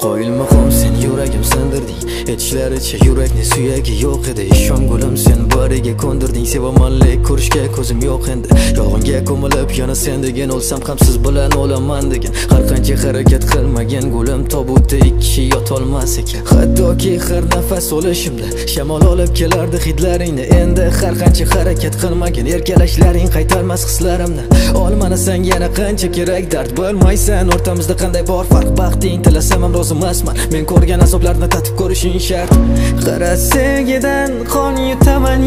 Qoyilmaqom sen yuragim sindirding, aytishlaricha yurakni suyagi yo'q edi. Ishon gulim sen bariga ko'ndirding, sevamanlik ko'rishga ko'zim yo'q endi. Yolg'onga ko'milib yana sen degan olsam ham siz bilan o'laman degan. Har qancha harakat qilmagan gulim tobutda ikki kishi yotolmas ekan. Hattoki har nafas olishimda shamol olib kelardi hidlaringni. Endi har qancha harakat qilmagan erkalashlaring qaytarmas hislarimni. Olmani sen yana qancha kerak dard bilmaysan, o'rtamizda qanday bor farq. Baxting tilasam ham rozi emasman, men ko'rgan azoblarni tatib ko'rishing shart. Qara sevgidan qon yutaman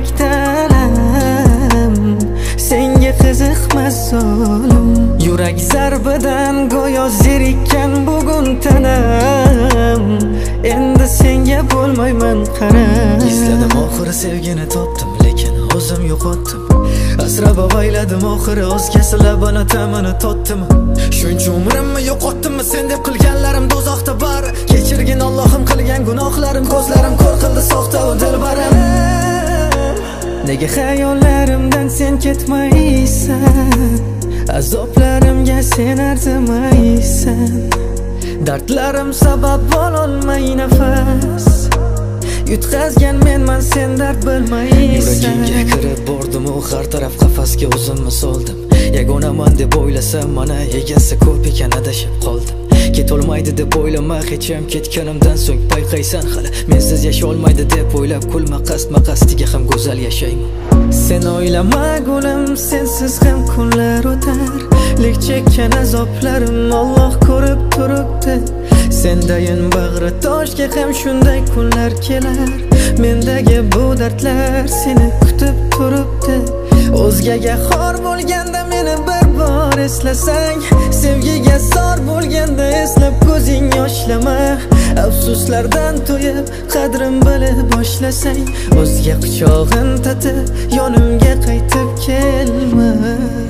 yurakdan, senga qiziqmas zolim. Yurak zarbidan go'yo zerikkan bugun tanam, endi senga bo'lmayman qaram. Izladim oxiri sevgini topdim, lekin o'zim yo'qotdim. Asrab avayladim oxiri o'zgasi labini ta'mini totdim. Shuncha umrimni yo'qotdimmi sen deb qilganlarim do'zaxda bari. Kechirgin Allohim qilgan gunohlarim, ko'zlarim ko'r qildi soxta u dilbarim. Nega xayollarimdan sen ketmaysan, azoblarimga sen arzimaysan. Dardlarim sabab bo'lolmay nafas, yutqazgan menman sen dard bilmaysan. Yuragimga kirib bordim u har taraf qafasga o'zimni soldim. Yagonaman deb o'ylasam mana egasi ko'p ekan adashib qoldim. Ketolmaydi deb o'ylama hech ham ketganimdan so'ng payqaysan hali. Mensiz yasholmaydi deb o'ylab kulma qasdiga ham go'zal yashayman. Sen o'ylama gulim, sensiz ham kunlar o'tar, lek chekkan azoblarim Alloh ko'rib turibdi. Sendayin bag'ri toshga ham shunday kunlar kelar, mendagi bu dardlar seni kutib turibdi. O'zgaga xor bo'lganda meni bir bor eslasang, sevgiga zor bo'lganda eslab ko'zing yoshlama. Afsuslardan to'yib qadrim bilib boshlasang, o'zga quchog'in tatib yonimga qaytib kelma.